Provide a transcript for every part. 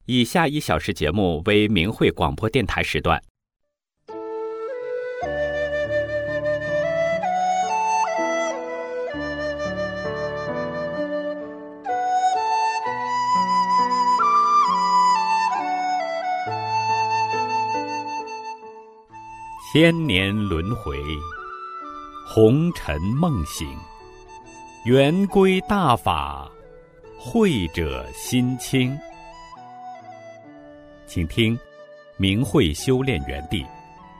以下1小时节目为明慧广播电台时段。千年轮回，红尘梦醒，圆归大法，慧者心清。请听明慧修炼园地。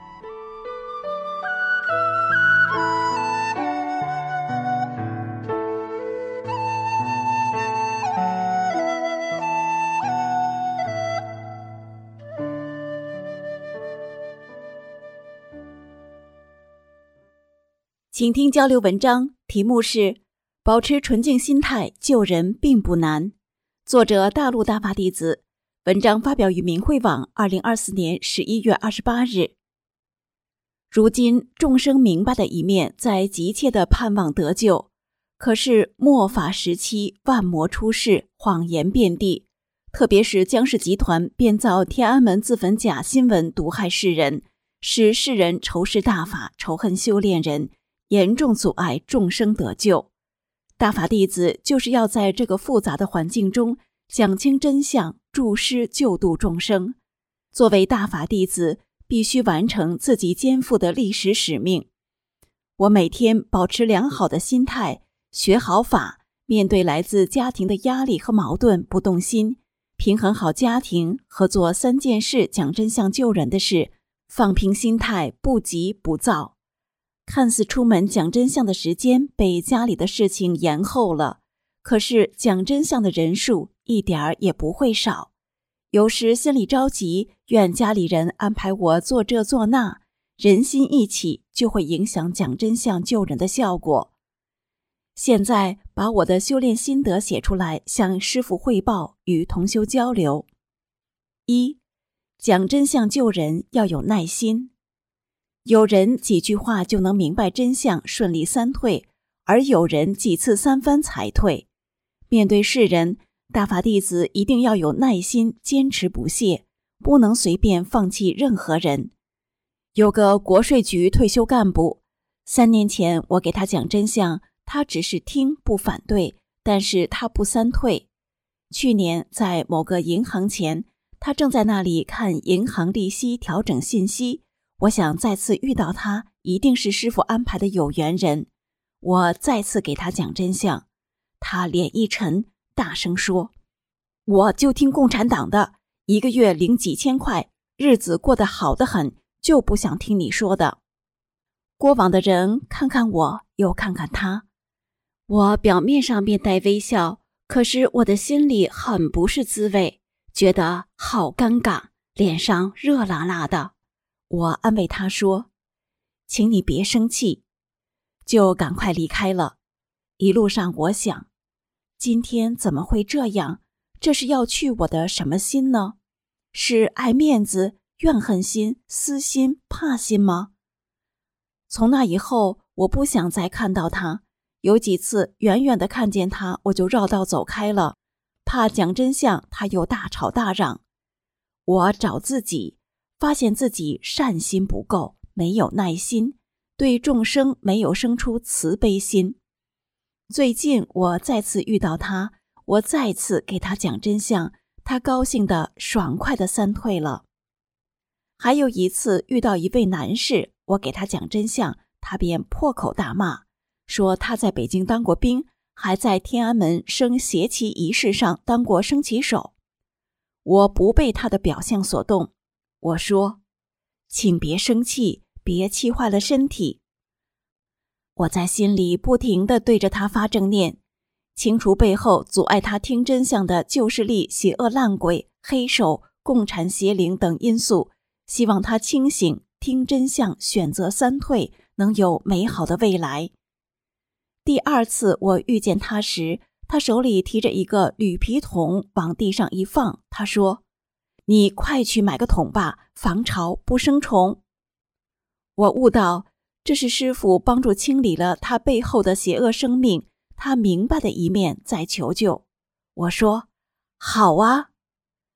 请听交流文章，题目是保持纯净心态救人并不难，作者大陆大法弟子，文章发表于明慧网2024年11月28日。如今众生明白的一面在急切地盼望得救，可是末法时期万魔出世，谎言遍地，特别是江氏集团编造天安门自焚假新闻毒害世人，使世人仇视大法，仇恨修炼人，严重阻碍众生得救。大法弟子就是要在这个复杂的环境中讲清真相，助师救度众生。作为大法弟子，必须完成自己肩负的历史使命。我每天保持良好的心态，学好法，面对来自家庭的压力和矛盾不动心，平衡好家庭和做3件事讲真相救人的事，放平心态，不急不躁。看似出门讲真相的时间被家里的事情延后了，可是讲真相的人数一点儿也不会少。有时心里着急，愿家里人安排我做这做那，人心一起就会影响讲真相救人的效果。现在把我的修炼心得写出来，向师父汇报，与同修交流。1. 讲真相救人要有耐心。有人几句话就能明白真相，顺利3退，而有人几次3番才退。面对世人，大法弟子一定要有耐心，坚持不懈，不能随便放弃任何人。有个国税局退休干部，3年前我给他讲真相，他只是听不反对，但是他不3退。去年在某个银行前，他正在那里看银行利息调整信息，我想再次遇到他，一定是师父安排的有缘人。我再次给他讲真相，他脸一沉，大声说：我就听共产党的，1个月领几千块，日子过得好得很，就不想听你说的。过往的人看看我，又看看他，我表面上面带微笑，可是我的心里很不是滋味，觉得好尴尬，脸上热辣辣的。我安慰他说：请你别生气，就赶快离开了。一路上我想，今天怎么会这样？这是要去我的什么心呢？是爱面子、怨恨心、私心、怕心吗？从那以后，我不想再看到他。有几次远远地看见他，我就绕道走开了，怕讲真相他又大吵大嚷。我找自己，发现自己善心不够，没有耐心，对众生没有生出慈悲心。最近我再次遇到他，我再次给他讲真相，他高兴的爽快的3退了。还有一次遇到一位男士，我给他讲真相，他便破口大骂，说他在北京当过兵，还在天安门升携旗仪式上当过升旗手。我不被他的表象所动，我说：请别生气，别气坏了身体。我在心里不停地对着他发正念，清除背后阻碍他听真相的旧势力、邪恶烂鬼、黑手、共产邪灵等因素，希望他清醒，听真相，选择3退，能有美好的未来。第2次我遇见他时，他手里提着一个铝皮桶往地上一放，他说：你快去买个桶吧，防潮不生虫。我悟到，这是师父帮助清理了他背后的邪恶生命，他明白的一面在求救。我说：好啊。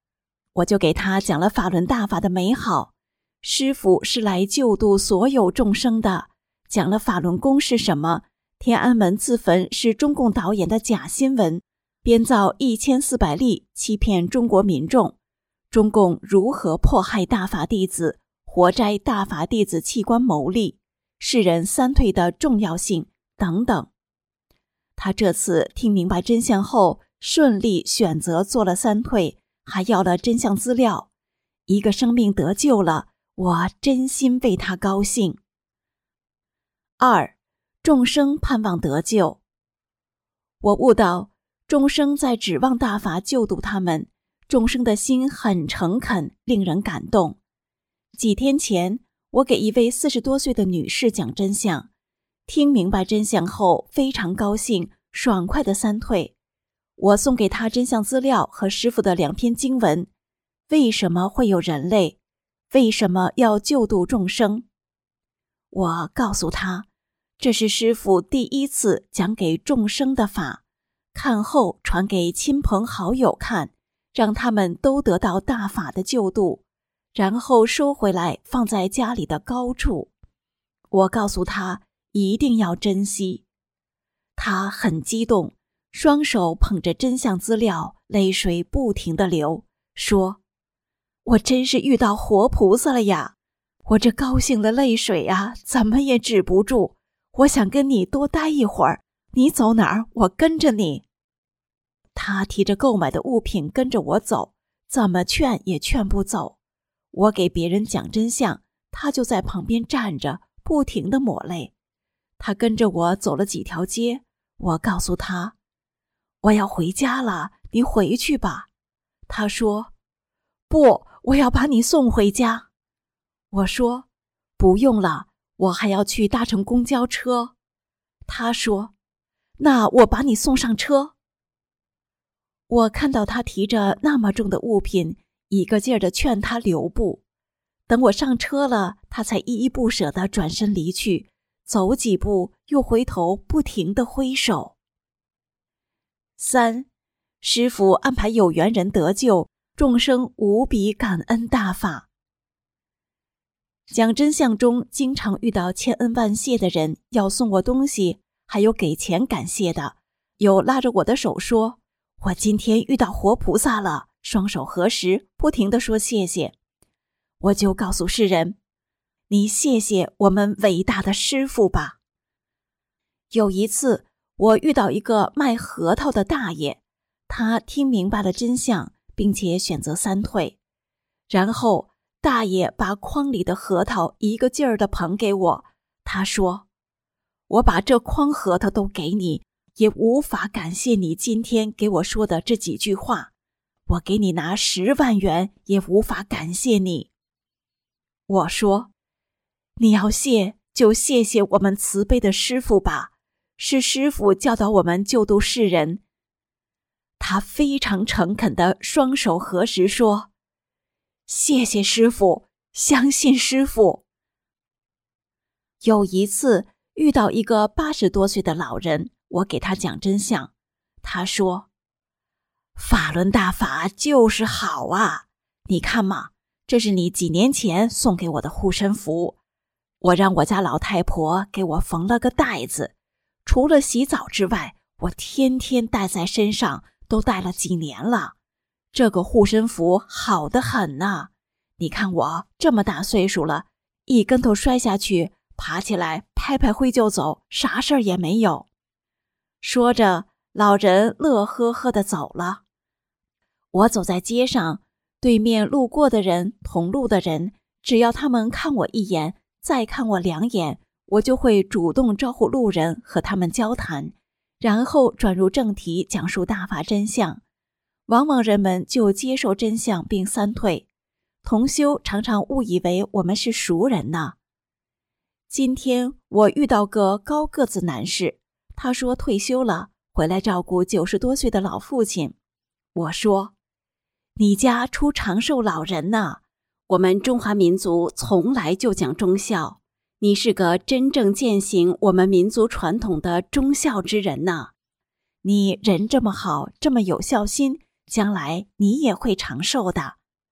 我就给他讲了法轮大法的美好，师父是来救度所有众生的，讲了法轮功是什么，天安门自焚是中共导演的假新闻，编造1400例欺骗中国民众，中共如何迫害大法弟子，活摘大法弟子器官牟利，世人三退的重要性等等。他这次听明白真相后，顺利选择做了三退，还要了真相资料。一个生命得救了，我真心为他高兴。2. 众生盼望得救。我悟到，众生在指望大法救度他们，众生的心很诚恳，令人感动。几天前，我给一位40多岁的女士讲真相，听明白真相后非常高兴，爽快的三退。我送给她真相资料和师父的2篇经文，为什么会有人类？为什么要救度众生？我告诉她，这是师父第一次讲给众生的法，看后传给亲朋好友看，让他们都得到大法的救度，然后收回来放在家里的高处。我告诉他一定要珍惜。他很激动，双手捧着真相资料，泪水不停地流，说：我真是遇到活菩萨了呀！我这高兴的泪水啊，怎么也止不住。我想跟你多待一会儿，你走哪儿，我跟着你。他提着购买的物品跟着我走，怎么劝也劝不走。我给别人讲真相，他就在旁边站着，不停地抹泪。他跟着我走了几条街，我告诉他，我要回家了，你回去吧。他说，不，我要把你送回家。我说，不用了，我还要去搭乘公交车。他说，那我把你送上车。我看到他提着那么重的物品，一个劲儿地劝他留步。等我上车了，他才依依不舍地转身离去，走几步又回头不停地挥手。3. 师父安排有缘人得救，众生无比感恩大法。讲真相中经常遇到千恩万谢的人，要送我东西，还有给钱感谢的，有拉着我的手说，我今天遇到活菩萨了，双手合十，不停地说谢谢。我就告诉世人，你谢谢我们伟大的师父吧。有一次，我遇到一个卖核桃的大爷，他听明白了真相，并且选择三退。然后大爷把筐里的核桃一个劲儿地捧给我，他说，我把这筐核桃都给你，也无法感谢你今天给我说的这几句话，我给你拿10万元也无法感谢你。我说，你要谢就谢谢我们慈悲的师父吧，是师父教导我们救度世人。他非常诚恳地双手合十说，谢谢师父，相信师父。有一次遇到一个80多岁的老人，我给他讲真相，他说，法轮大法就是好啊，你看嘛，这是你几年前送给我的护身符，我让我家老太婆给我缝了个带子，除了洗澡之外，我天天带在身上，都带了几年了。这个护身符好得很呐，你看我这么大岁数了，一跟头摔下去，爬起来拍拍灰就走，啥事儿也没有。说着，老人乐呵呵地走了。我走在街上，对面路过的人，同路的人，只要他们看我一眼，再看我2眼，我就会主动招呼路人和他们交谈，然后转入正题讲述大法真相。往往人们就接受真相并三退，同修常常误以为我们是熟人呢。今天我遇到个高个子男士，他说退休了，回来照顾90多岁的老父亲。我说，你家出长寿老人呢，我们中华民族从来就讲忠孝，你是个真正践行我们民族传统的忠孝之人呢。你人这么好，这么有孝心，将来你也会长寿的。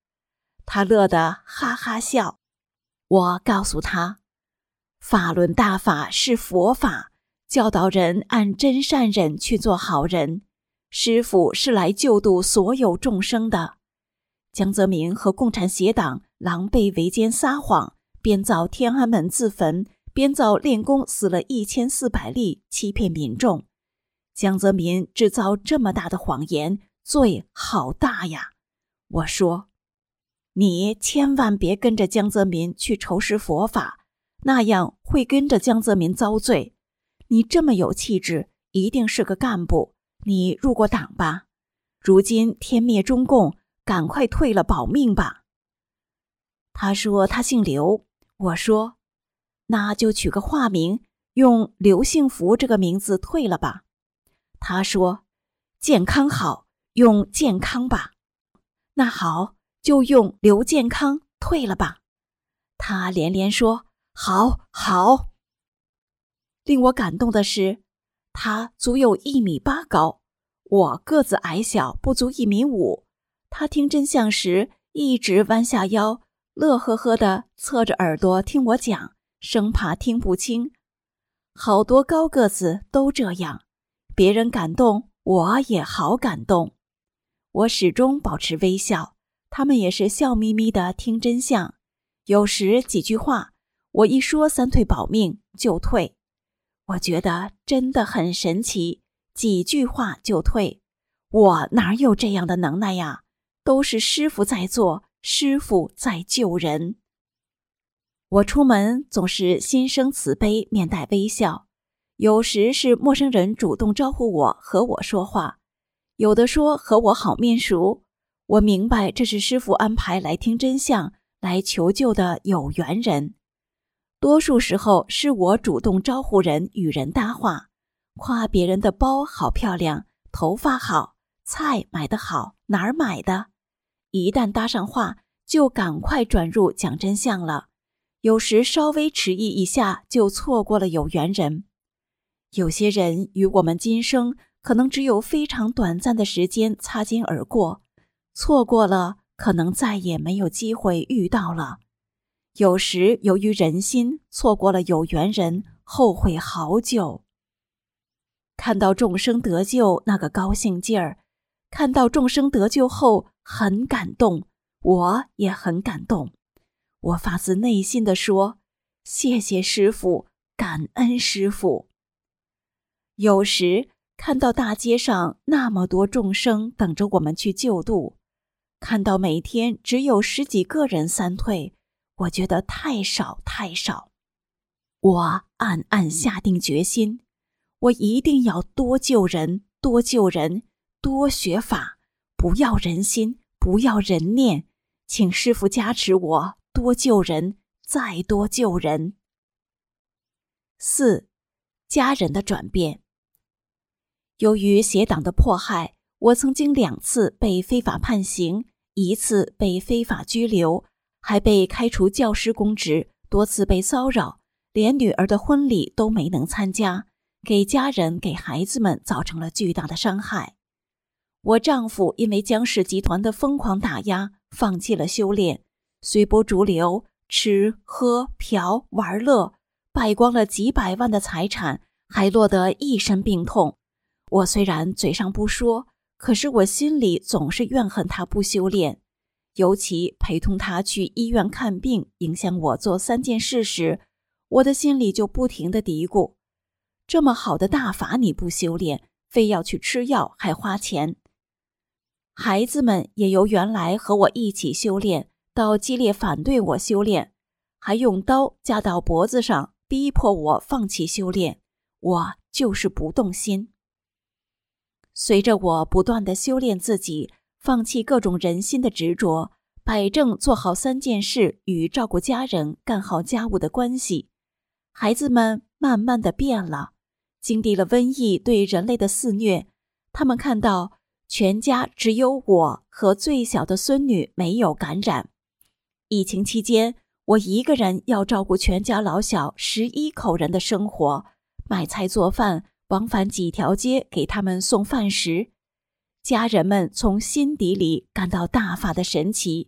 他乐得哈哈笑。我告诉他，法轮大法是佛法，教导人按真善忍去做好人。师父是来救度所有众生的。江泽民和共产协党狼狈为奸撒谎，编造天安门自焚，编造练功死了1400例，欺骗民众。江泽民制造这么大的谎言，罪好大呀。我说，你千万别跟着江泽民去仇视佛法，那样会跟着江泽民遭罪。你这么有气质，一定是个干部，你入过党吧？如今天灭中共，赶快退了保命吧。他说他姓刘，我说那就取个化名，用刘幸福这个名字退了吧。他说健康好，用健康吧。那好，就用刘健康退了吧。他连连说好好。令我感动的是，他足有1.8米高，我个子矮小，不足1.5米。他听真相时一直弯下腰，乐呵呵地侧着耳朵听我讲，生怕听不清。好多高个子都这样，别人感动，我也好感动。我始终保持微笑，他们也是笑眯眯地听真相。有时几句话，我一说3退保命就退。我觉得真的很神奇，几句话就退。我哪有这样的能耐呀？都是师父在做，师父在救人。我出门总是心生慈悲，面带微笑。有时是陌生人主动招呼我，和我说话，有的说和我好面熟。我明白这是师父安排来听真相，来求救的有缘人。多数时候是我主动招呼人，与人搭话，夸别人的包好漂亮，头发好，菜买得好，哪儿买的？一旦搭上话，就赶快转入讲真相了。有时稍微迟疑一下，就错过了有缘人。有些人与我们今生可能只有非常短暂的时间擦肩而过，错过了，可能再也没有机会遇到了。有时由于人心，错过了有缘人，后悔好久。看到众生得救那个高兴劲儿，看到众生得救后很感动，我也很感动。我发自内心地说，谢谢师父，感恩师父。有时看到大街上那么多众生等着我们去救度，看到每天只有10几个人3退，我觉得太少太少。我暗暗下定决心，我一定要多救人，多救人，多学法，不要人心，不要人念，请师父加持我多救人，再多救人。4. 家人的转变。由于邪党的迫害，我曾经2次被非法判刑，1次被非法拘留，还被开除教师公职，多次被骚扰，连女儿的婚礼都没能参加，给家人给孩子们造成了巨大的伤害。我丈夫因为江氏集团的疯狂打压，放弃了修炼，随波逐流，吃喝嫖玩乐，败光了几百万的财产，还落得一身病痛。我虽然嘴上不说，可是我心里总是怨恨他不修炼。尤其陪同他去医院看病，影响我做3件事时，我的心里就不停地嘀咕，这么好的大法你不修炼，非要去吃药还花钱。孩子们也由原来和我一起修炼，到激烈反对我修炼，还用刀架到脖子上，逼迫我放弃修炼，我就是不动心。随着我不断地修炼自己，放弃各种人心的执着，摆正做好3件事与照顾家人、干好家务的关系，孩子们慢慢地变了。经历了瘟疫对人类的肆虐，他们看到全家只有我和最小的孙女没有感染。疫情期间，我一个人要照顾全家老小11口人的生活，买菜做饭，往返几条街给他们送饭食。家人们从心底里感到大法的神奇，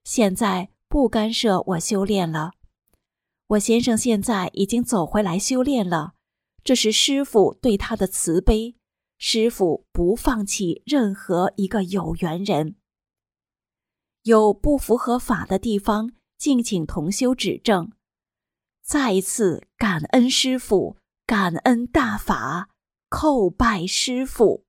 现在不干涉我修炼了。我先生现在已经走回来修炼了，这是师父对他的慈悲，师父不放弃任何一个有缘人。有不符合法的地方，敬请同修指正。再一次感恩师父，感恩大法，叩拜师父。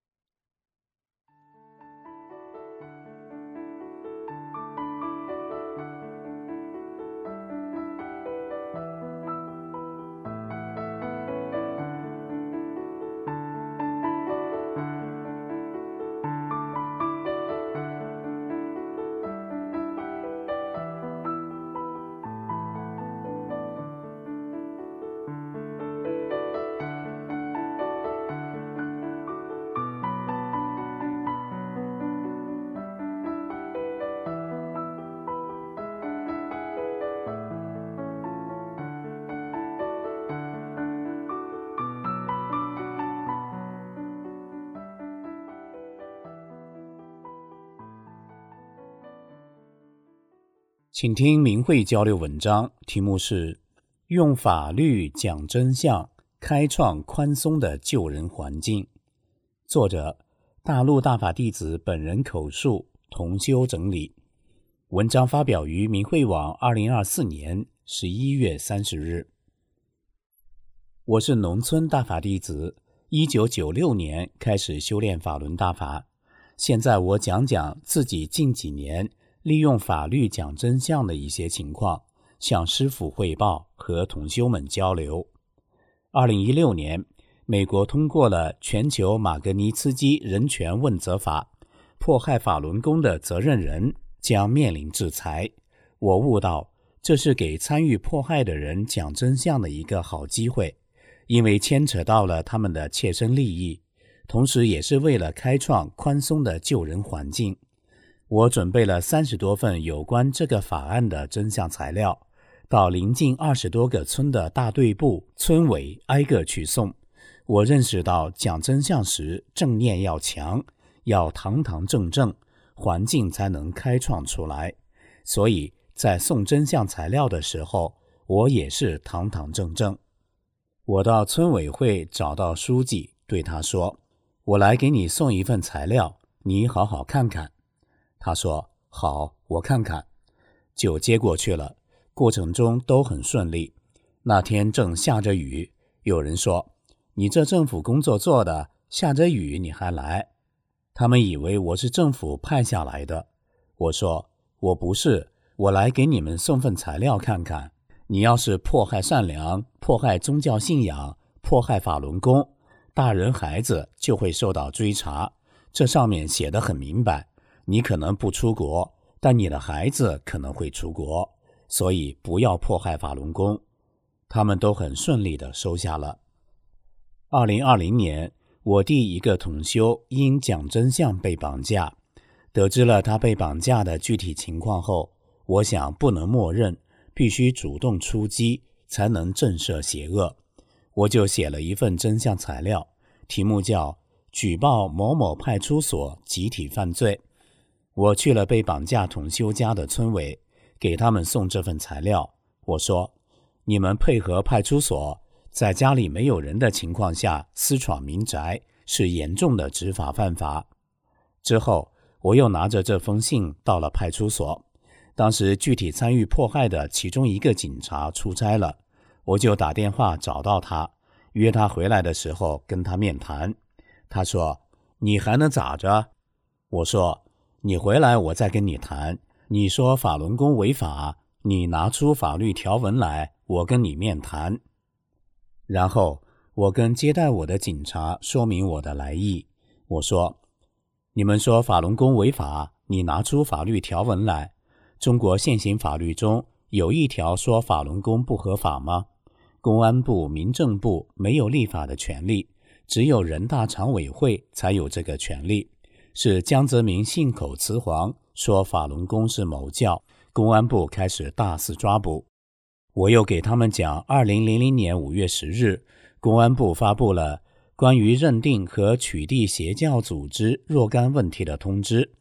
请听明慧交流文章，题目是用法律讲真相，开创宽松的救人环境。作者大陆大法弟子本人口述，同修整理。文章发表于明慧网2024年11月30日。我是农村大法弟子，1996年开始修炼法轮大法。现在我讲讲自己近几年利用法律讲真相的一些情况，向师父汇报和同修们交流。2016年，美国通过了全球马格尼茨基人权问责法，迫害法轮功的责任人将面临制裁。我悟到，这是给参与迫害的人讲真相的一个好机会，因为牵扯到了他们的切身利益，同时也是为了开创宽松的救人环境。我准备了30多份有关这个法案的真相材料，到邻近20多个村的大队部、村委挨个去送。我认识到讲真相时正念要强，要堂堂正正，环境才能开创出来。所以在送真相材料的时候，我也是堂堂正正。我到村委会找到书记，对他说，我来给你送一份材料，你好好看看。他说好，我看看，就接过去了。过程中都很顺利。那天正下着雨，有人说，你这政府工作做的，下着雨你还来？他们以为我是政府派下来的。我说我不是，我来给你们送份材料看看。你要是迫害善良，迫害宗教信仰，迫害法轮功，大人孩子就会受到追查。这上面写得很明白，你可能不出国，但你的孩子可能会出国，所以不要迫害法轮功。他们都很顺利地收下了。2020年，我弟一个同修因讲真相被绑架，得知了他被绑架的具体情况后，我想不能默认，必须主动出击，才能震慑邪恶。我就写了一份真相材料，题目叫举报某某派出所集体犯罪。我去了被绑架同修家的村委，给他们送这份材料。我说，你们配合派出所，在家里没有人的情况下私闯民宅，是严重的执法犯法。之后，我又拿着这封信到了派出所。当时具体参与迫害的其中一个警察出差了，我就打电话找到他，约他回来的时候跟他面谈。他说，你还能咋着？我说，你回来我再跟你谈。你说法轮功违法，你拿出法律条文来，我跟你面谈。然后我跟接待我的警察说明我的来意。我说，你们说法轮功违法，你拿出法律条文来。中国现行法律中有一条说法轮功不合法吗？公安部、民政部没有立法的权利，只有人大常委会才有这个权利。是江泽民信口雌黄，说法轮功是某教，公安部开始大肆抓捕。我又给他们讲2000年5月10日，公安部发布了关于认定和取缔邪教组织若干问题的通知，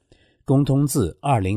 公通字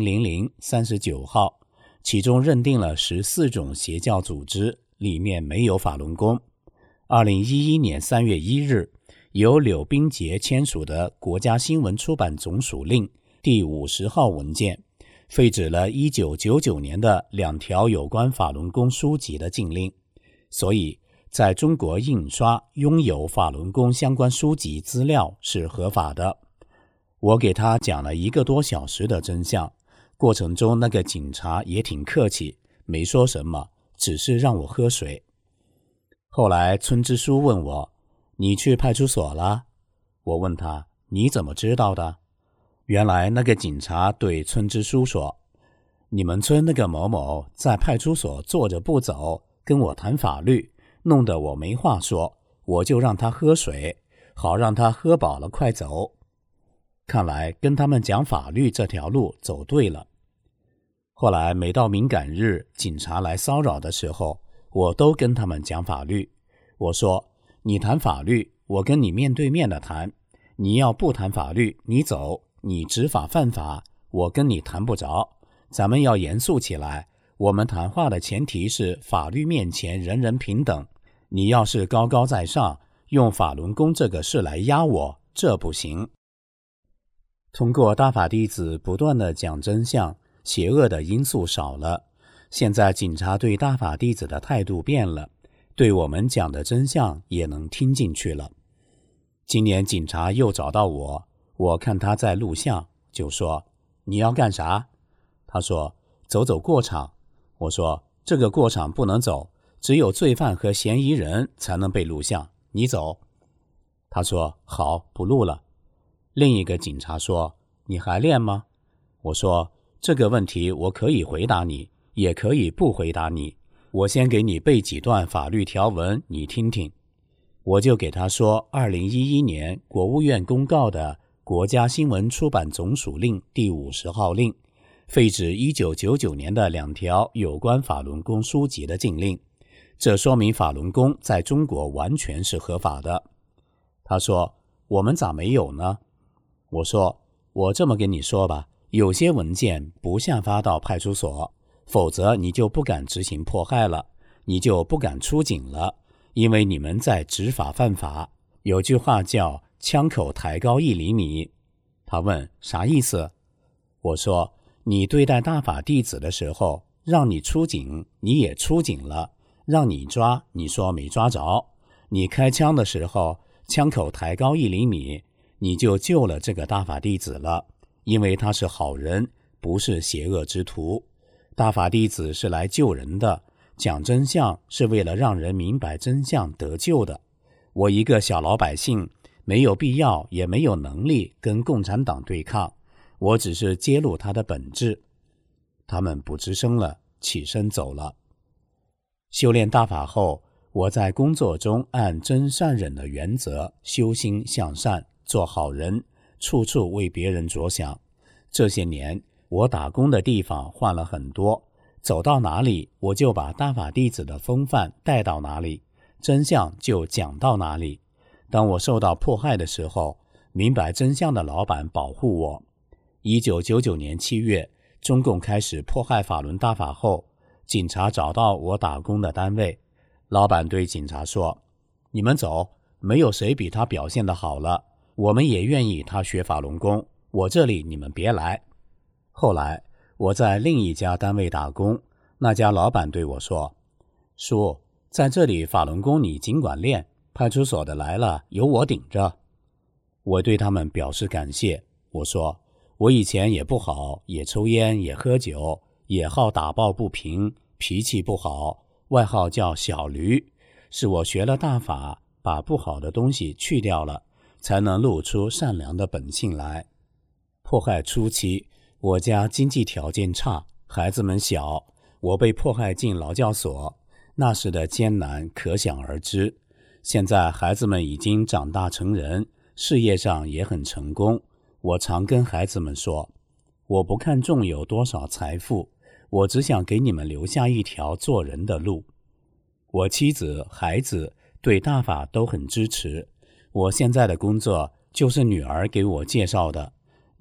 200039号，其中认定了14种邪教组织，里面没有法轮功。2011年3月1日，由柳冰杰签署的国家新闻出版总署令第50号文件，废止了1999年的2条有关法轮功书籍的禁令，所以在中国印刷拥有法轮功相关书籍资料是合法的。我给他讲了1个多小时的真相，过程中那个警察也挺客气，没说什么，只是让我喝水。后来村支书问我，你去派出所了？我问他，你怎么知道的？原来那个警察对村支书说，你们村那个某某在派出所坐着不走，跟我谈法律，弄得我没话说，我就让他喝水，好让他喝饱了快走。看来跟他们讲法律这条路走对了。后来每到敏感日，警察来骚扰的时候，我都跟他们讲法律。我说，你谈法律，我跟你面对面的谈，你要不谈法律，你走，你执法犯法，我跟你谈不着，咱们要严肃起来。我们谈话的前提是法律面前人人平等，你要是高高在上，用法轮功这个事来压我，这不行。通过大法弟子不断的讲真相，邪恶的因素少了。现在警察对大法弟子的态度变了，对我们讲的真相也能听进去了。今年警察又找到我，我看他在录像，就说，你要干啥？他说，走走过场。我说，这个过场不能走，只有罪犯和嫌疑人才能被录像，你走。他说，好，不录了。另一个警察说，你还练吗？我说，这个问题我可以回答你，也可以不回答你，我先给你背几段法律条文，你听听。我就给他说2011年国务院公告的国家新闻出版总署令第50号令，废止1999年的2条有关法轮功书籍的禁令，这说明法轮功在中国完全是合法的。他说，我们咋没有呢？我说，我这么跟你说吧，有些文件不下发到派出所，否则你就不敢执行迫害了，你就不敢出警了，因为你们在执法犯法。有句话叫枪口抬高1厘米。他问啥意思？我说，你对待大法弟子的时候，让你出警，你也出警了，让你抓，你说没抓着，你开枪的时候，枪口抬高1厘米，你就救了这个大法弟子了，因为他是好人，不是邪恶之徒。大法弟子是来救人的，讲真相是为了让人明白真相得救的。我一个小老百姓，没有必要也没有能力跟共产党对抗，我只是揭露他的本质。他们不吱声了，起身走了。修炼大法后，我在工作中按真善忍的原则修心向善，做好人，处处为别人着想。这些年我打工的地方换了很多，走到哪里我就把大法弟子的风范带到哪里，真相就讲到哪里。当我受到迫害的时候，明白真相的老板保护我。1999年7月，中共开始迫害法轮大法后，警察找到我打工的单位，老板对警察说，你们走，没有谁比他表现得好了，我们也愿意他学法轮功，我这里你们别来。后来我在另一家单位打工，那家老板对我说，叔，在这里法轮功你尽管练，派出所的来了有我顶着。我对他们表示感谢，我说，我以前也不好，也抽烟也喝酒，也好打抱不平，脾气不好，外号叫小驴，是我学了大法，把不好的东西去掉了，才能露出善良的本性来。迫害初期，我家经济条件差，孩子们小，我被迫害进劳教所，那时的艰难可想而知。现在孩子们已经长大成人，事业上也很成功，我常跟孩子们说，我不看重有多少财富，我只想给你们留下一条做人的路。我妻子、孩子对大法都很支持，我现在的工作就是女儿给我介绍的。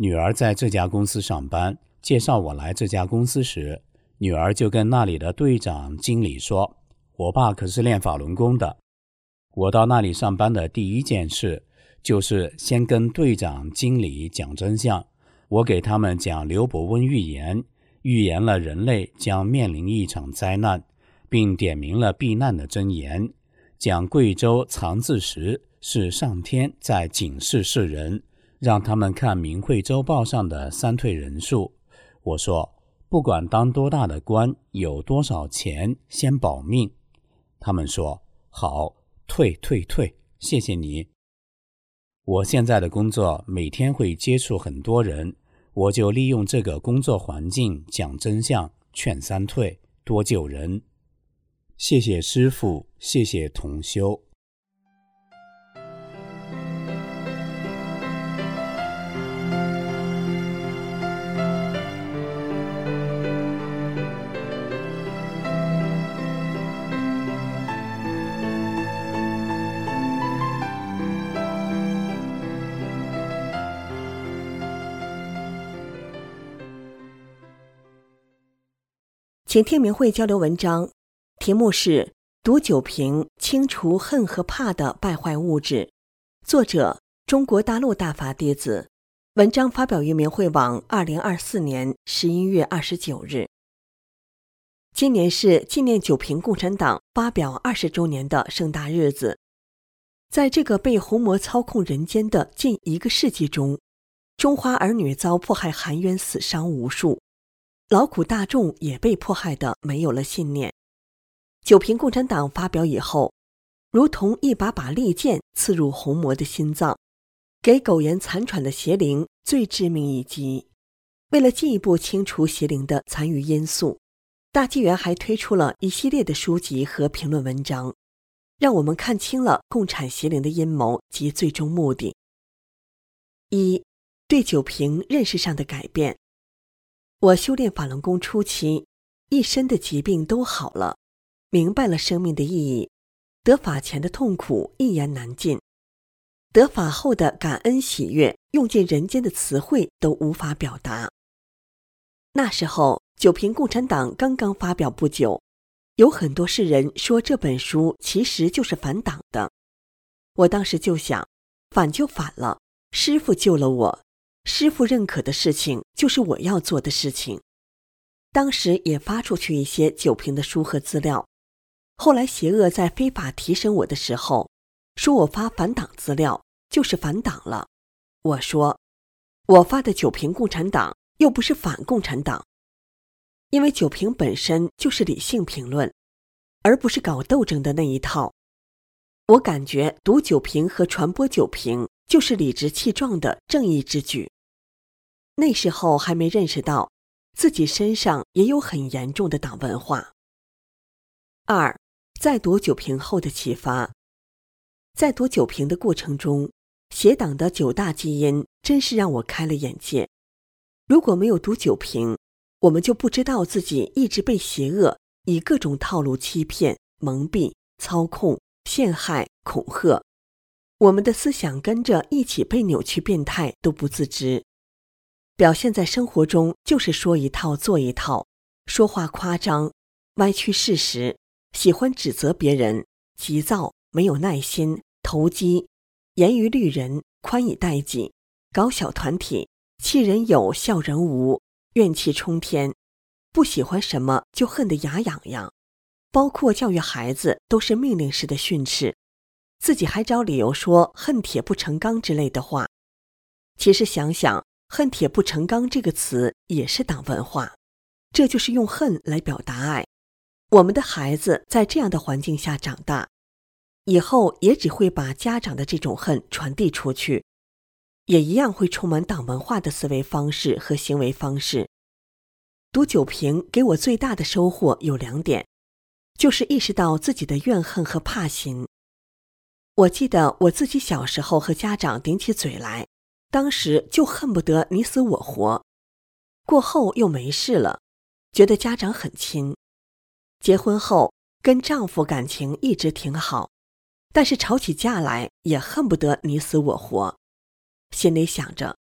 女儿在这家公司上班，介绍我来这家公司时，女儿就跟那里的队长经理说，我爸可是练法轮功的。我到那里上班的第一件事就是先跟队长经理讲真相，我给他们讲刘伯温预言了人类将面临一场灾难，并点明了避难的真言，讲贵州藏字石是上天在警示世人，让他们看明慧周报上的三退人数。我说，不管当多大的官，有多少钱，先保命。他们说，好，退，谢谢你。我现在的工作每天会接触很多人，我就利用这个工作环境讲真相，劝三退，多救人。谢谢师父，谢谢同修。 请听明慧交流文章，题目是读九评清除恨和怕的败坏物质，作者中国大陆大法弟子，文章发表于明慧网2024年11月29日。今年是纪念九评共产党发表20周年的盛大日子。在这个被红魔操控人间的近1个世纪中，中华儿女遭迫害含冤死伤无数，劳苦大众也被迫害得没有了信念。九评共产党发表以后，如同一把把利剑刺入红魔的心脏，给苟延残喘的邪灵最致命一击。为了进一步清除邪灵的残余因素，大纪元还推出了一系列的书籍和评论文章，让我们看清了共产邪灵的阴谋及最终目的。一、对九评认识上的改变。我修炼法轮功初期，一身的疾病都好了，明白了生命的意义，得法前的痛苦一言难尽，得法后的感恩喜悦，用尽人间的词汇都无法表达。那时候九评共产党刚刚发表不久，有很多世人说这本书其实就是反党的。我当时就想，反就反了，师父救了我，师父认可的事情就是我要做的事情。当时也发出去一些九评的书和资料，后来邪恶在非法提审我的时候，说我发反党资料就是反党了。我说，我发的九评共产党又不是反共产党，因为九评本身就是理性评论，而不是搞斗争的那一套。我感觉读九评和传播九评就是理直气壮的正义之举。那时候还没认识到自己身上也有很严重的党文化。二、在读九评后的启发。在读九评的过程中，邪党的9大基因真是让我开了眼界。如果没有读九评，我们就不知道自己一直被邪恶以各种套路欺骗、蒙蔽、操控、陷害、恐吓，我们的思想跟着一起被扭曲变态都不自知。表现在生活中就是说一套做一套，说话夸张，歪曲事实，喜欢指责别人，急躁，没有耐心，投机，严于律人，宽以待己，搞小团体，气人有笑人无，怨气冲天，不喜欢什么就恨得牙痒痒，包括教育孩子都是命令式的训斥，自己还找理由说恨铁不成钢之类的话。其实想想，恨铁不成钢这个词也是党文化，这就是用恨来表达爱。我们的孩子在这样的环境下长大，以后也只会把家长的这种恨传递出去，也一样会充满党文化的思维方式和行为方式。读九评给我最大的收获有2点，就是意识到自己的怨恨和怕心。我记得我自己小时候和家长顶起嘴来，当时就恨不得你死我活，过后又没事了，觉得家长很亲。结婚后跟丈夫感情一直挺好，但是吵起架来也恨不得你死我活，心里想着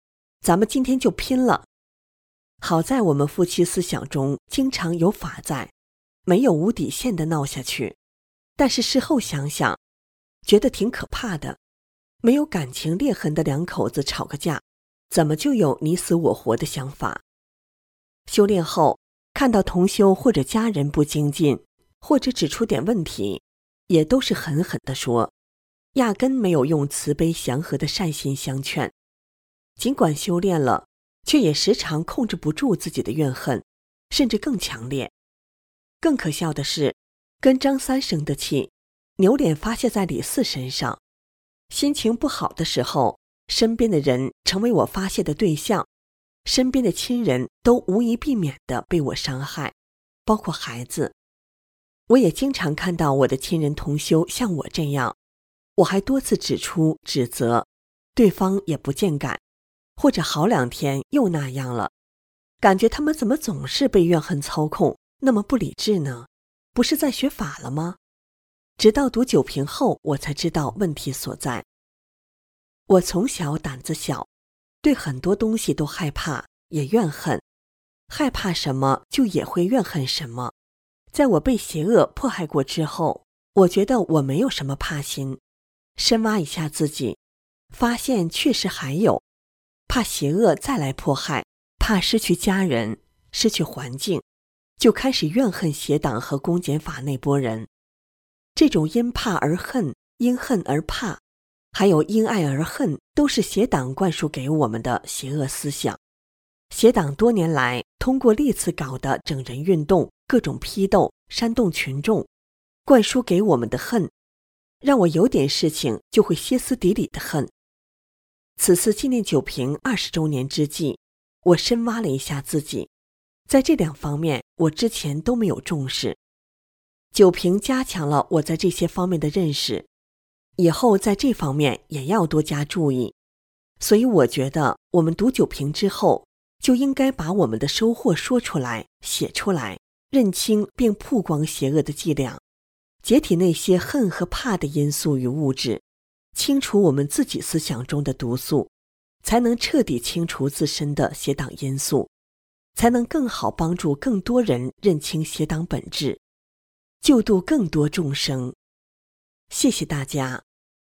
咱们今天就拼了。好在我们夫妻思想中经常有法在，没有无底线的闹下去。但是事后想想，觉得挺可怕的。没有感情裂痕的两口子吵个架，怎么就有你死我活的想法？修炼后，看到同修或者家人不精进，或者指出点问题，也都是狠狠地说，压根没有用慈悲祥和的善心相劝。尽管修炼了，却也时常控制不住自己的怨恨，甚至更强烈。更可笑的是，跟张三生的气，扭脸发泄在李四身上。心情不好的时候，身边的人成为我发泄的对象，身边的亲人都无一避免地被我伤害，包括孩子。我也经常看到我的亲人同修像我这样，我还多次指出指责，对方也不见改，或者好2天又那样了，感觉他们怎么总是被怨恨操控，那么不理智呢？不是在学法了吗？直到读九评后，我才知道问题所在。我从小胆子小，对很多东西都害怕，也怨恨，害怕什么就也会怨恨什么。在我被邪恶迫害过之后，我觉得我没有什么怕心，深挖一下自己，发现确实还有怕邪恶再来迫害，怕失去家人，失去环境，就开始怨恨邪党和公检法那波人。这种因怕而恨，因恨而怕，还有因爱而恨，都是邪党灌输给我们的邪恶思想。邪党多年来通过历次搞的整人运动，各种批斗、煽动群众，灌输给我们的恨，让我有点事情就会歇斯底里的恨。此次纪念九评20周年之际，我深挖了一下自己，在这2方面我之前都没有重视。九评加强了我在这些方面的认识，以后在这方面也要多加注意。所以我觉得我们读九评之后，就应该把我们的收获说出来，写出来，认清并曝光邪恶的伎俩，解体那些恨和怕的因素与物质，清除我们自己思想中的毒素，才能彻底清除自身的邪党因素，才能更好帮助更多人认清邪党本质，救度更多众生。谢谢大家。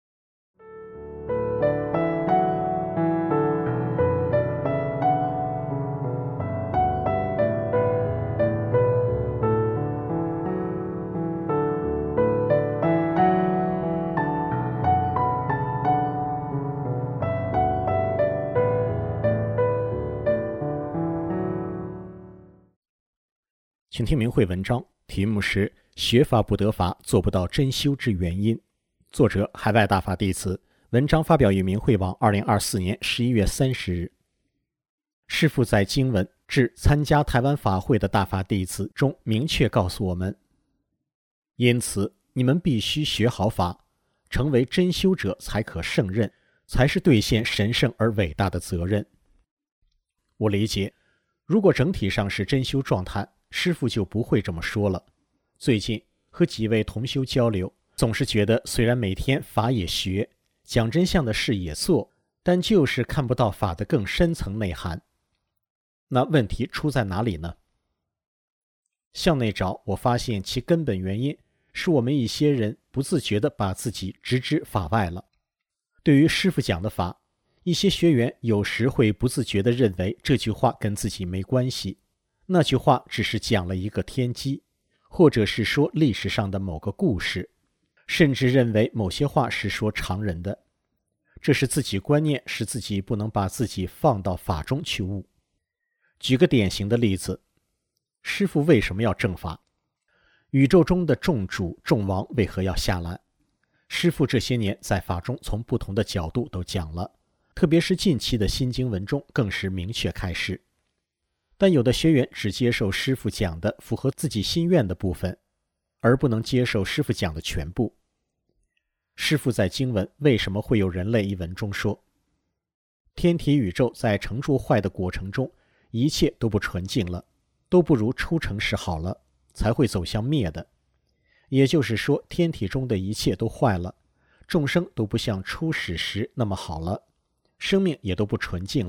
请听明慧文章，题目是学法不得法，做不到真修之原因。作者海外大法弟子，文章发表于明慧网2024年11月30日。师父在经文致参加台湾法会的大法弟子中明确告诉我们，因此你们必须学好法，成为真修者才可胜任，才是兑现神圣而伟大的责任。我理解，如果整体上是真修状态，师父就不会这么说了。最近和几位同修交流，总是觉得虽然每天法也学，讲真相的事也做，但就是看不到法的更深层内涵。那问题出在哪里呢？向内找，我发现其根本原因是我们一些人不自觉地把自己置之法外了。对于师父讲的法，一些学员有时会不自觉地认为这句话跟自己没关系，那句话只是讲了一个天机，或者是说历史上的某个故事，甚至认为某些话是说常人的。这是自己观念，使自己不能把自己放到法中去悟。举个典型的例子，师父为什么要正法？宇宙中的众主众王为何要下来？师父这些年在法中从不同的角度都讲了，特别是近期的新经文中更是明确开示。但有的学员只接受师父讲的符合自己心愿的部分，而不能接受师父讲的全部。师父在经文《为什么会有人类》一文中说，天体宇宙在成住坏的过程中，一切都不纯净了，都不如初成时好了，才会走向灭的。也就是说，天体中的一切都坏了，众生都不像初始时那么好了，生命也都不纯净了，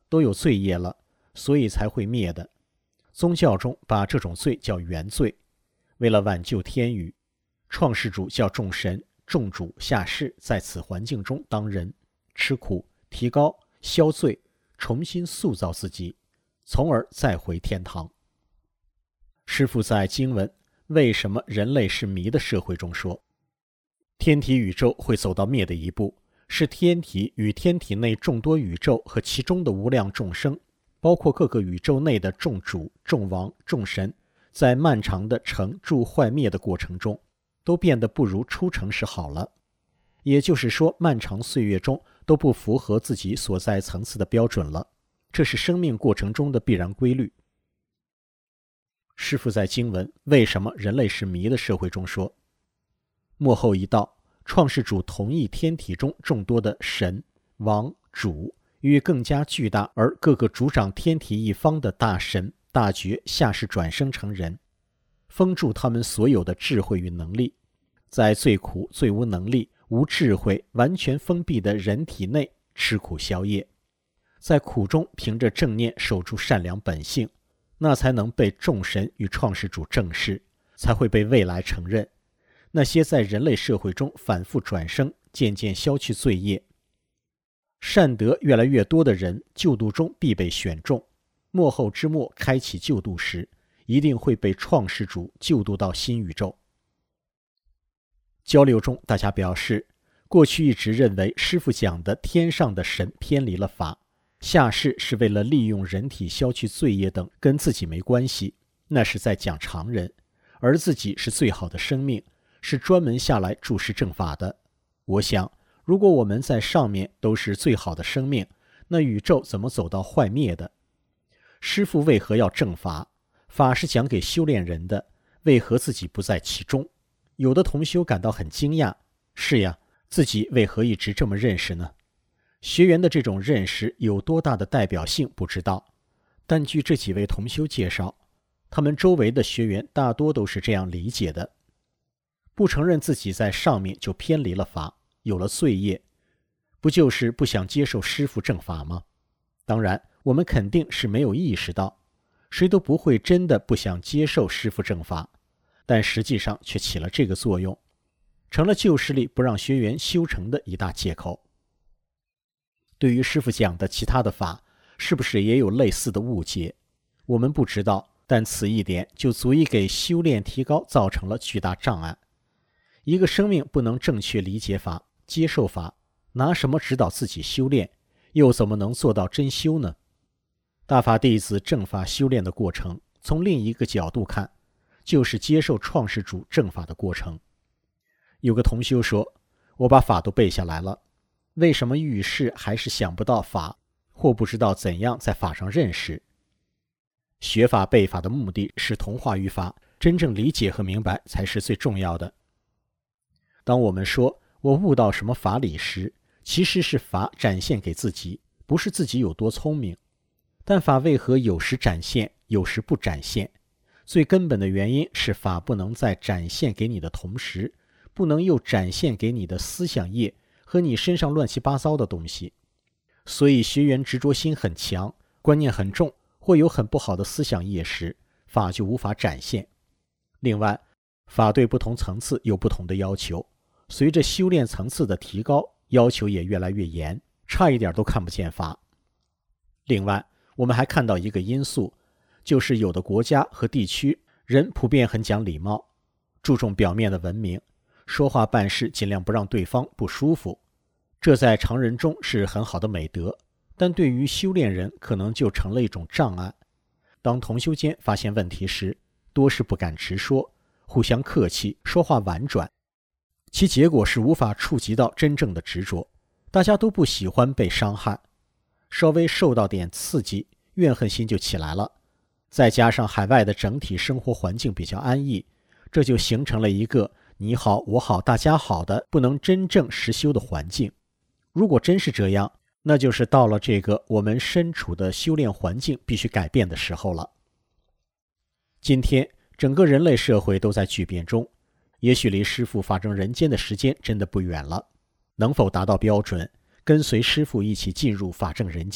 都有罪业了，所以才会灭的。宗教中把这种罪叫原罪。为了挽救天宇，创世主叫众神、众主下世，在此环境中当人，吃苦、提高、消罪，重新塑造自己，从而再回天堂。师父在经文《为什么人类是迷的社会》中说，天体宇宙会走到灭的一步，是天体与天体内众多宇宙和其中的无量众生，包括各个宇宙内的众主、众王、众神，在漫长的成住坏灭的过程中，都变得不如初成时好了。也就是说，漫长岁月中都不符合自己所在层次的标准了，这是生命过程中的必然规律。师父在经文《为什么人类是迷的社会》中说，末后一道，创世主同意天体中众多的神、王、主与更加巨大而各个主掌天体一方的大神、大觉下世转生成人，封住他们所有的智慧与能力，在最苦、最无能力、无智慧、完全封闭的人体内吃苦消业，在苦中凭着正念守住善良本性，那才能被众神与创世主正视，才会被未来承认。那些在人类社会中反复转生，渐渐消去罪业，善德越来越多的人，救度中必被选中。末后之末开启救度时，一定会被创世主救度到新宇宙。交流中，大家表示，过去一直认为师父讲的天上的神偏离了法，下世是为了利用人体消去罪业等，跟自己没关系，那是在讲常人，而自己是最好的生命，是专门下来注释正法的。我想，如果我们在上面都是最好的生命，那宇宙怎么走到坏灭的？师父为何要正法？法是讲给修炼人的，为何自己不在其中？有的同修感到很惊讶，是呀，自己为何一直这么认识呢？学员的这种认识有多大的代表性不知道，但据这几位同修介绍，他们周围的学员大多都是这样理解的。不承认自己在上面就偏离了法，有了罪业，不就是不想接受师父正法吗？当然，我们肯定是没有意识到，谁都不会真的不想接受师父正法，但实际上却起了这个作用，成了旧势力不让学员修成的一大借口。对于师父讲的其他的法，是不是也有类似的误解？我们不知道，但此一点就足以给修炼提高造成了巨大障碍。一个生命不能正确理解法、接受法，拿什么指导自己修炼？又怎么能做到真修呢？大法弟子正法修炼的过程，从另一个角度看，就是接受创世主正法的过程。有个同修说，我把法都背下来了，为什么遇事还是想不到法，或不知道怎样在法上认识？学法背法的目的是同化于法，真正理解和明白才是最重要的。当我们说我悟到什么法理时，其实是法展现给自己，不是自己有多聪明。但法为何有时展现，有时不展现？最根本的原因是法不能在展现给你的同时，不能又展现给你的思想业和你身上乱七八糟的东西。所以学员执着心很强，观念很重，或有很不好的思想业时，法就无法展现。另外，法对不同层次有不同的要求，随着修炼层次的提高，要求也越来越严，差一点都看不见法。另外，我们还看到一个因素，就是有的国家和地区人普遍很讲礼貌，注重表面的文明，说话办事尽量不让对方不舒服。这在常人中是很好的美德，但对于修炼人可能就成了一种障碍。当同修间发现问题时，多是不敢直说，互相客气，说话婉转，其结果是无法触及到真正的执着。大家都不喜欢被伤害，稍微受到点刺激，怨恨心就起来了。再加上海外的整体生活环境比较安逸，这就形成了一个你好我好大家好的不能真正实修的环境。如果真是这样，那就是到了这个我们身处的修炼环境必须改变的时候了。今天整个人类社会都在巨变中，也许离师父法证人间的时间真的不远了。能否达到标准，跟随师父一起进入法证人间，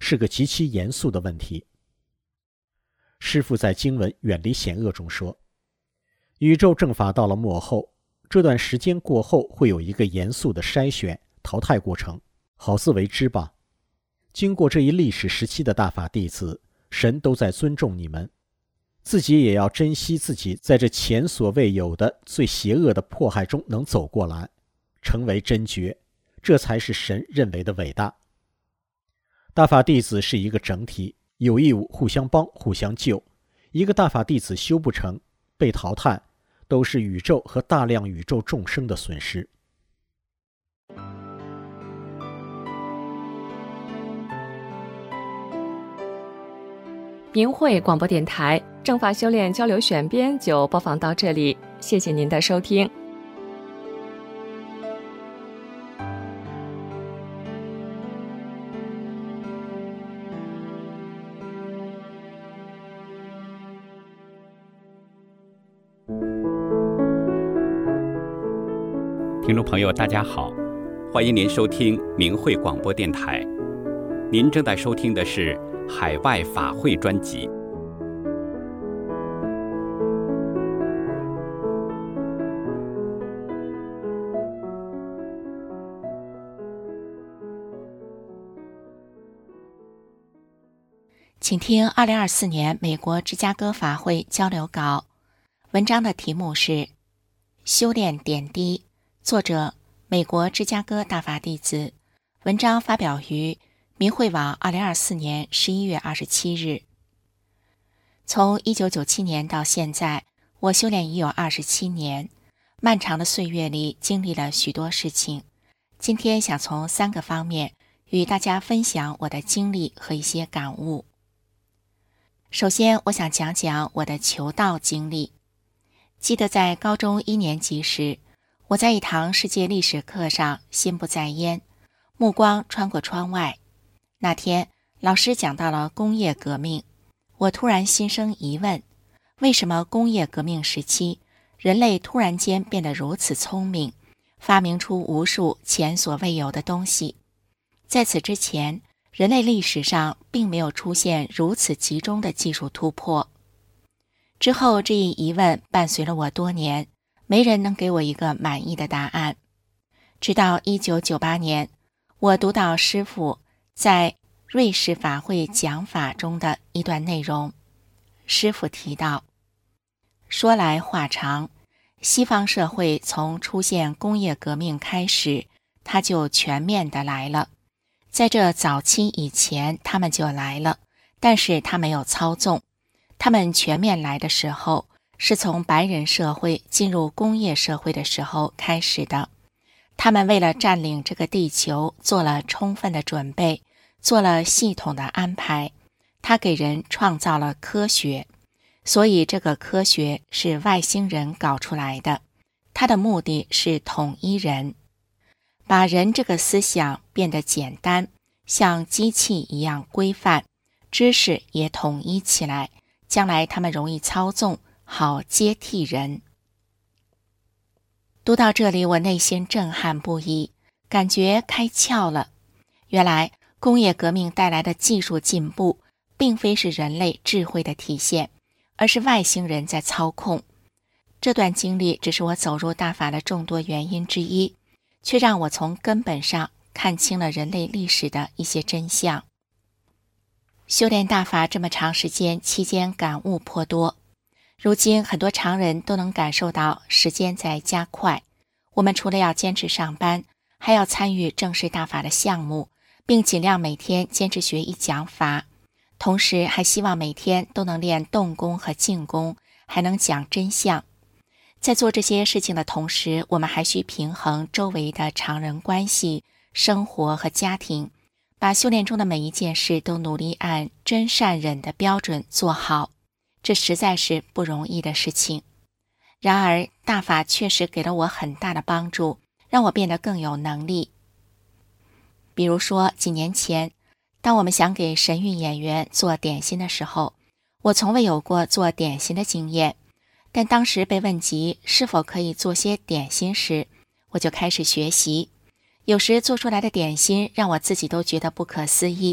是个极其严肃的问题。师父在经文《远离险恶》中说，宇宙正法到了末后，这段时间过后会有一个严肃的筛选淘汰过程，好自为之吧。经过这一历史时期的大法弟子，神都在尊重你们，自己也要珍惜自己在这前所未有的最邪恶的迫害中能走过来，成为真觉，这才是神认为的伟大。大法弟子是一个整体，有义务互相帮互相救，一个大法弟子修不成被淘汰，都是宇宙和大量宇宙众生的损失。 明慧广播电台正法修炼交流选编就播放到这里，谢谢您的收听。 听众朋友大家好，欢迎您收听明慧广播电台。您正在收听的是海外法会专辑。 请听2024年美国芝加哥法会交流稿，文章的题目是修炼点滴，作者美国芝加哥大法弟子，文章发表于明慧网2024年11月27日。从1997年到现在，我修炼已有27年，漫长的岁月里经历了许多事情。今天想从3个方面与大家分享我的经历和一些感悟。首先，我想讲讲我的求道经历。记得在高中1年级时，我在一堂世界历史课上心不在焉，目光穿过窗外。那天，老师讲到了工业革命，我突然心生疑问，为什么工业革命时期，人类突然间变得如此聪明，发明出无数前所未有的东西？在此之前，人类历史上并没有出现如此集中的技术突破。之后这一疑问伴随了我多年，没人能给我一个满意的答案。直到1998年，我读到师父在瑞士法会讲法中的一段内容。师父提到，说来话长，西方社会从出现工业革命开始，它就全面的来了。在这早期以前，他们就来了，但是他没有操纵。他们全面来的时候，是从白人社会进入工业社会的时候开始的。他们为了占领这个地球做了充分的准备，做了系统的安排。他给人创造了科学，所以这个科学是外星人搞出来的。他的目的是统一人，把人这个思想变得简单，像机器一样规范，知识也统一起来，将来他们容易操纵，好接替人。读到这里，我内心震撼不已，感觉开窍了。原来工业革命带来的技术进步，并非是人类智慧的体现，而是外星人在操控。这段经历只是我走入大法的众多原因之一，却让我从根本上看清了人类历史的一些真相。修炼大法这么长时间期间感悟颇多，如今很多常人都能感受到时间在加快。我们除了要坚持上班，还要参与正式大法的项目，并尽量每天坚持学一讲法，同时还希望每天都能练动功和静功，还能讲真相。在做这些事情的同时，我们还需平衡周围的常人关系、生活和家庭，把修炼中的每一件事都努力按真善忍的标准做好，这实在是不容易的事情。然而大法确实给了我很大的帮助，让我变得更有能力。比如说几年前，当我们想给神韵演员做点心的时候，我从未有过做点心的经验，但当时被问及是否可以做些点心时，我就开始学习。有时做出来的点心让我自己都觉得不可思议，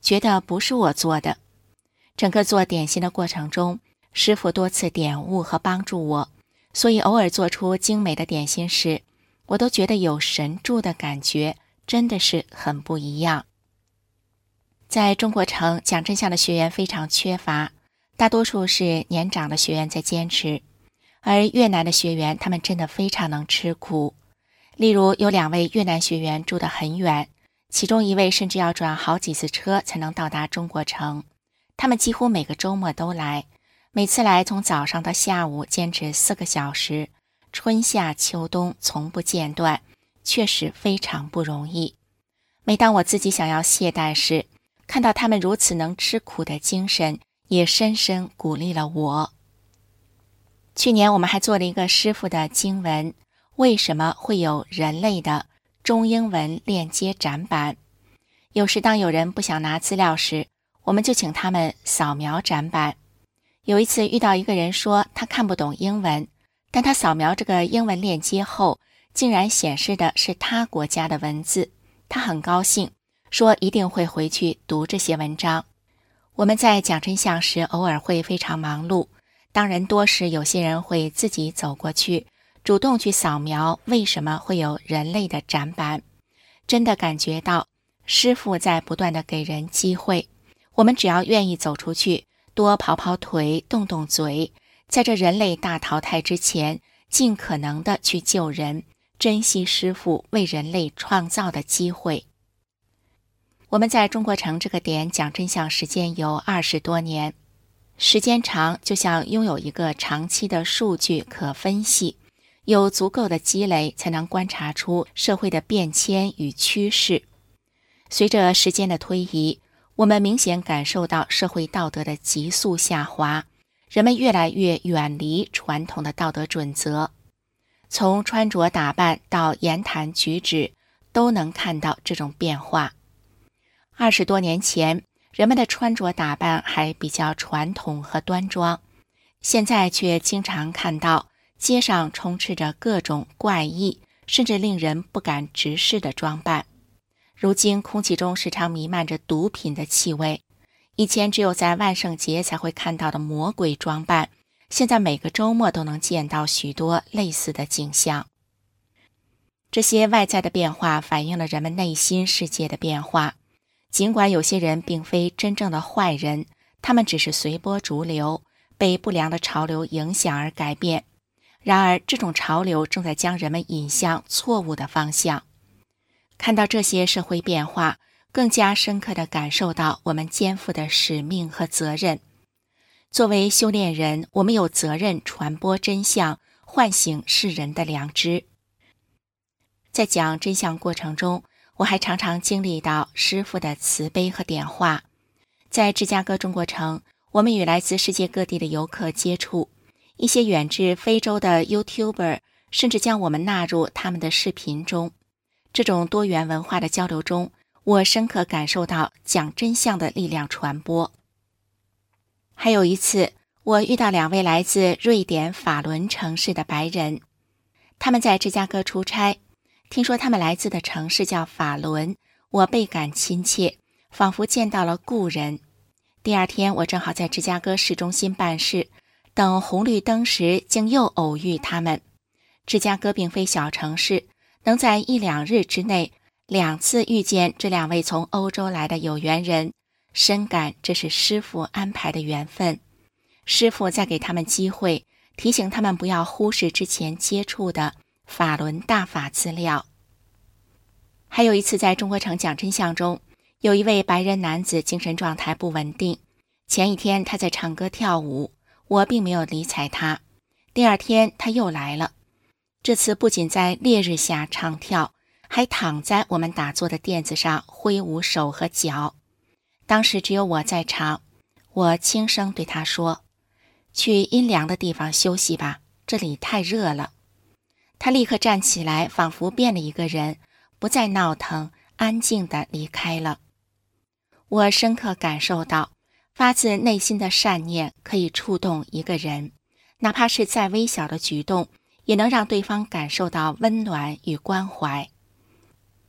觉得不是我做的。整个做点心的过程中，师傅多次点悟和帮助我，所以偶尔做出精美的点心时，我都觉得有神助的感觉，真的是很不一样。在中国城讲真相的学员非常缺乏，大多数是年长的学员在坚持，而越南的学员他们真的非常能吃苦。例如有2位越南学员住得很远，其中1位甚至要转好几次车才能到达中国城，他们几乎每个周末都来，每次来从早上到下午坚持4个小时，春夏秋冬从不间断，确实非常不容易。每当我自己想要懈怠时，看到他们如此能吃苦的精神，也深深鼓励了我。去年我们还做了一个师傅的经文，为什么会有人类的中英文链接展板？有时当有人不想拿资料时，我们就请他们扫描展板。有一次遇到一个人说他看不懂英文，但他扫描这个英文链接后，竟然显示的是他国家的文字，他很高兴，说一定会回去读这些文章。我们在讲真相时偶尔会非常忙碌，当人多时，有些人会自己走过去，主动去扫描为什么会有人类的展板。真的感觉到师父在不断地给人机会，我们只要愿意走出去，多跑跑腿，动动嘴，在这人类大淘汰之前，尽可能的去救人，珍惜师父为人类创造的机会。我们在中国城这个点讲真相时间有20多年，时间长就像拥有一个长期的数据可分析，有足够的积累才能观察出社会的变迁与趋势。随着时间的推移，我们明显感受到社会道德的急速下滑，人们越来越远离传统的道德准则，从穿着打扮到言谈举止都能看到这种变化。20多年前，人们的穿着打扮还比较传统和端庄，现在却经常看到街上充斥着各种怪异，甚至令人不敢直视的装扮。如今空气中时常弥漫着毒品的气味，以前只有在万圣节才会看到的魔鬼装扮，现在每个周末都能见到许多类似的景象。这些外在的变化反映了人们内心世界的变化。尽管有些人并非真正的坏人，他们只是随波逐流，被不良的潮流影响而改变。然而，这种潮流正在将人们引向错误的方向。看到这些社会变化，更加深刻地感受到我们肩负的使命和责任。作为修炼人，我们有责任传播真相，唤醒世人的良知。在讲真相过程中，我还常常经历到师父的慈悲和点化。在芝加哥中国城，我们与来自世界各地的游客接触，一些远至非洲的 YouTuber 甚至将我们纳入他们的视频中。这种多元文化的交流中，我深刻感受到讲真相的力量传播。还有一次，我遇到2位来自瑞典法伦城市的白人，他们在芝加哥出差，听说他们来自的城市叫法伦，我倍感亲切，仿佛见到了故人。第2天，我正好在芝加哥市中心办事，等红绿灯时竟又偶遇他们。芝加哥并非小城市，能在1、2日之内2次遇见这2位从欧洲来的有缘人，深感这是师父安排的缘分。师父在给他们机会，提醒他们不要忽视之前接触的法轮大法资料。还有一次在中国城讲真相中，有一位白人男子精神状态不稳定，前一天他在唱歌跳舞，我并没有理睬他。第2天他又来了，这次不仅在烈日下唱跳，还躺在我们打坐的垫子上挥舞手和脚。当时只有我在场，我轻声对他说：“去阴凉的地方休息吧，这里太热了。”他立刻站起来，仿佛变了一个人，不再闹腾，安静地离开了。我深刻感受到，发自内心的善念可以触动一个人，哪怕是再微小的举动，也能让对方感受到温暖与关怀。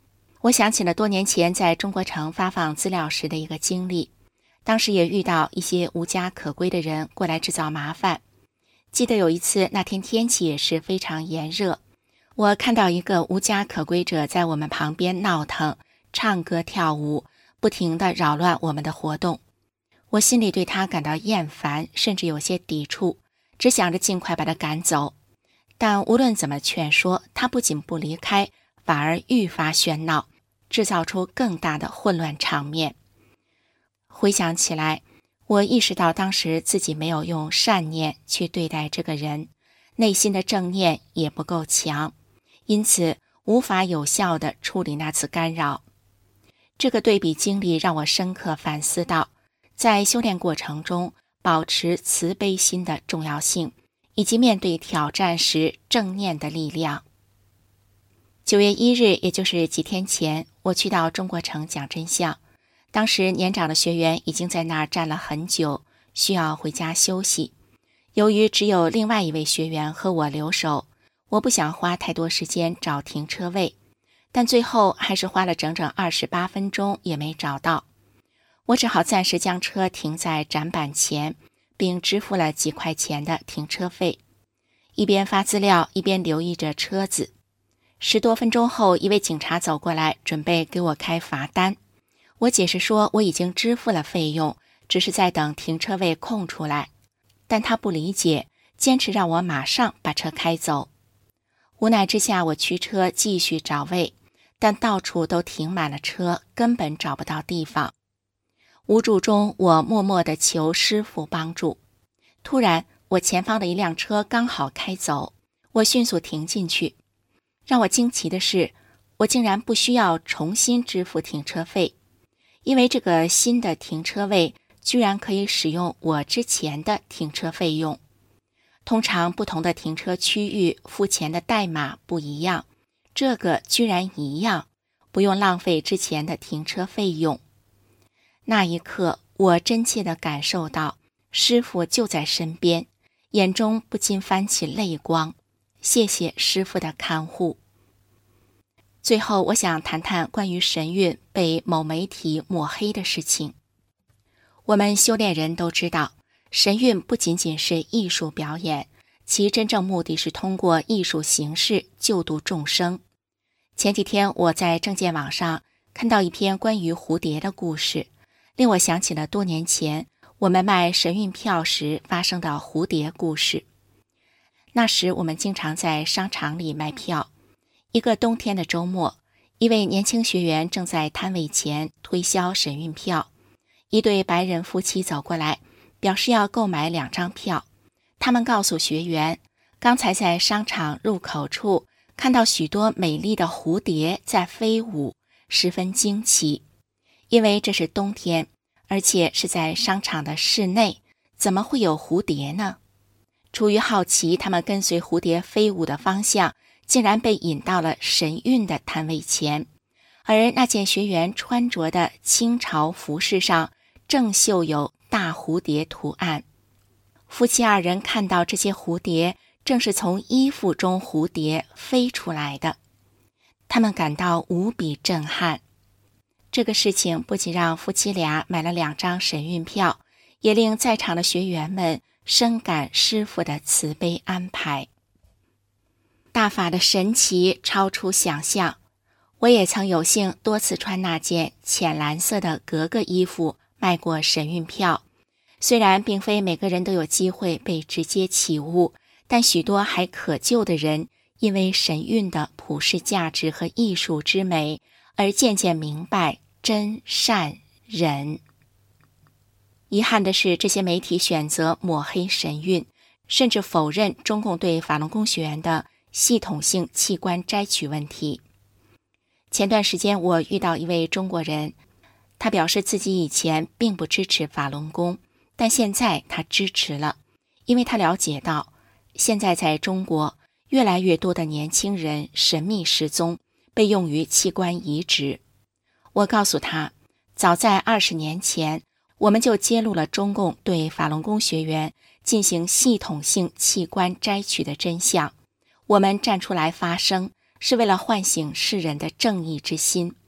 我想起了多年前在中国城发放资料时的一个经历，当时也遇到一些无家可归的人过来制造麻烦。记得有一次，那天天气也是非常炎热，我看到一个无家可归者在我们旁边闹腾，唱歌跳舞，不停地扰乱我们的活动。我心里对他感到厌烦，甚至有些抵触，只想着尽快把他赶走。但无论怎么劝说，他不仅不离开，反而愈发喧闹，制造出更大的混乱场面。回想起来，我意识到当时自己没有用善念去对待这个人，内心的正念也不够强，因此无法有效地处理那次干扰。这个对比经历让我深刻反思到，在修炼过程中保持慈悲心的重要性，以及面对挑战时正念的力量。9月1日，也就是几天前，我去到中国城讲真相。当时年长的学员已经在那儿站了很久，需要回家休息。由于只有另外一位学员和我留守，我不想花太多时间找停车位，但最后还是花了整整28分钟也没找到。我只好暂时将车停在展板前，并支付了几块钱的停车费，一边发资料一边留意着车子。10多分钟后，一位警察走过来，准备给我开罚单。我解释说我已经支付了费用，只是在等停车位空出来，但他不理解，坚持让我马上把车开走。无奈之下，我驱车继续找位，但到处都停满了车，根本找不到地方。无助中，我默默地求师傅帮助。突然，我前方的一辆车刚好开走，我迅速停进去。让我惊奇的是，我竟然不需要重新支付停车费，因为这个新的停车位居然可以使用我之前的停车费用。通常不同的停车区域付钱的代码不一样，这个居然一样，不用浪费之前的停车费用。那一刻，我真切地感受到师父就在身边，眼中不禁翻起泪光。谢谢师父的看护。最后，我想谈谈关于神韵被某媒体抹黑的事情。我们修炼人都知道，神韵不仅仅是艺术表演，其真正目的是通过艺术形式救度众生。前几天我在正见网上看到一篇关于蝴蝶的故事，令我想起了多年前我们卖神韵票时发生的蝴蝶故事。那时我们经常在商场里卖票。一个冬天的周末，一位年轻学员正在摊位前推销神韵票。一对白人夫妻走过来，表示要购买2张票。他们告诉学员，刚才在商场入口处看到许多美丽的蝴蝶在飞舞，十分惊奇。因为这是冬天，而且是在商场的室内，怎么会有蝴蝶呢？出于好奇，他们跟随蝴蝶飞舞的方向，竟然被引到了神韵的摊位前，而那件学员穿着的清朝服饰上正绣有大蝴蝶图案。夫妻2人看到这些蝴蝶正是从衣服中蝴蝶飞出来的，他们感到无比震撼。这个事情不仅让夫妻俩买了2张神韵票，也令在场的学员们深感师父的慈悲安排。大法的神奇超出想象，我也曾有幸多次穿那件浅蓝色的格格衣服卖过神韵票。虽然并非每个人都有机会被直接启悟，但许多还可救的人，因为神韵的普世价值和艺术之美，而渐渐明白真善忍。遗憾的是，这些媒体选择抹黑神韵，甚至否认中共对法轮功学员的系统性器官摘取问题。前段时间我遇到一位中国人，他表示自己以前并不支持法轮功，但现在他支持了，因为他了解到现在在中国越来越多的年轻人神秘失踪，被用于器官移植。我告诉他，早在20年前，我们就揭露了中共对法轮功学员进行系统性器官摘取的真相。我们站出来发声，是为了唤醒世人的正义之心，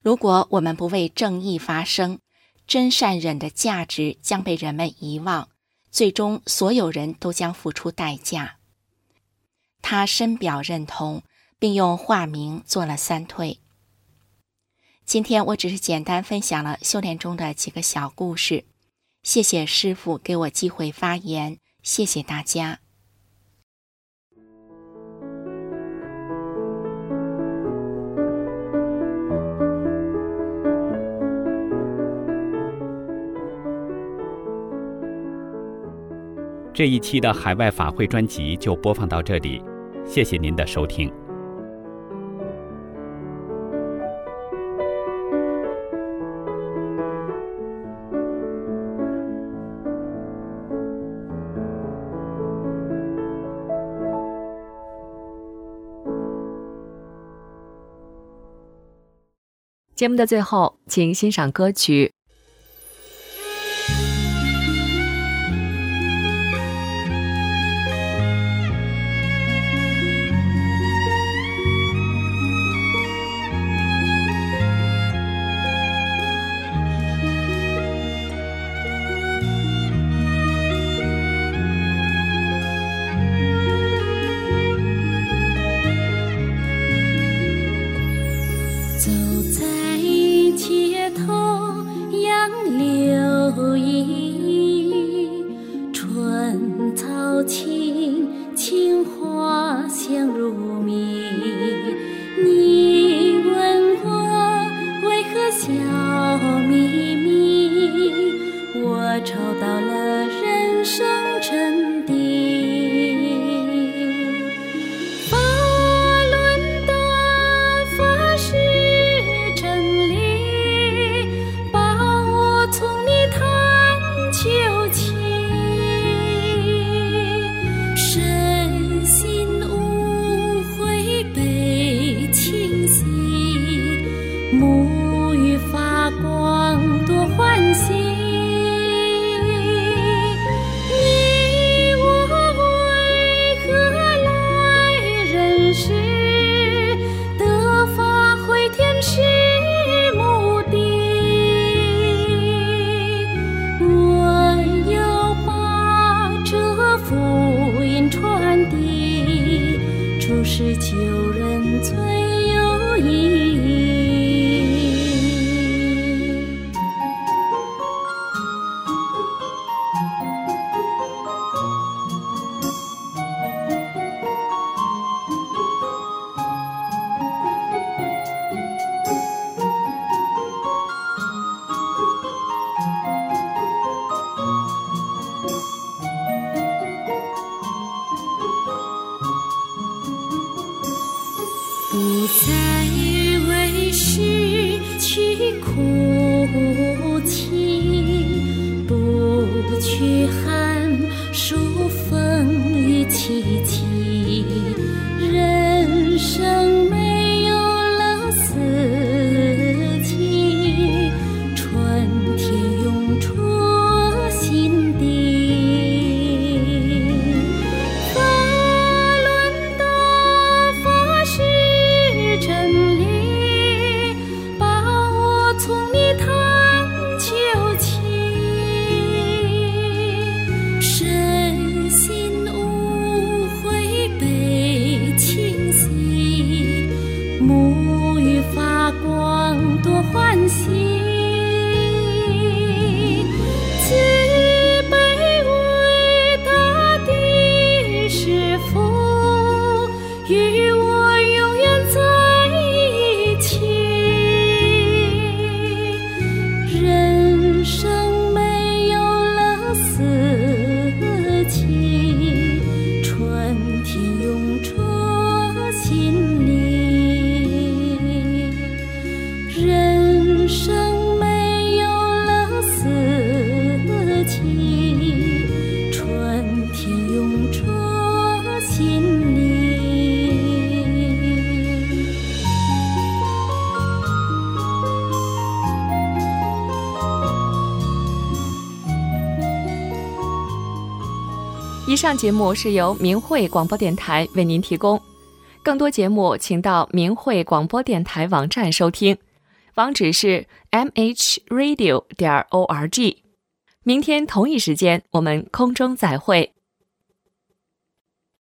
如果我们不为正义发声，真善忍的价值将被人们遗忘，最终所有人都将付出代价。他深表认同，并用化名做了3退。今天我只是简单分享了修炼中的几个小故事，谢谢师父给我机会发言，谢谢大家。 这一期的海外法会专辑就播放到这里，谢谢您的收听。 节目的最后，请欣赏歌曲。 是救人最有意义。不再为失去哭泣，不去喊数风雨凄凄，人生没有了四季，春天涌出心底。沐浴发光多欢喜，慈悲伟大的师父与我永远在一起，人生没有了四季，春天涌出心里，人生没有了四季，春天涌出心里。 以上节目是由明慧广播电台为您提供，更多节目请到明慧广播电台网站收听。 网址是 mhradio.org。明天同一时间我们空中再会。